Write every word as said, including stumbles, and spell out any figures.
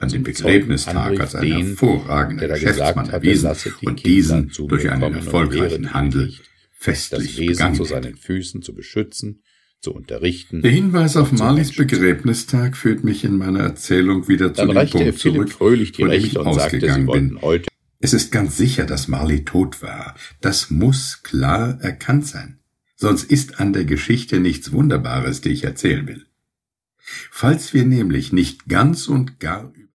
an dem Begräbnistag als ein hervorragender Geschäftsmann erwiesen und diesen durch einen erfolgreichen Handel festlich begangen zu seinen Füßen zu beschützen, zu unterrichten. Der Hinweis auf Marleys Begräbnistag führt mich in meiner Erzählung wieder zu dem Punkt zurück, von dem ich ausgegangen bin. Es ist ganz sicher, dass Marley tot war. Das muss klar erkannt sein. Sonst ist an der Geschichte nichts Wunderbares, die ich erzählen will. Falls wir nämlich nicht ganz und gar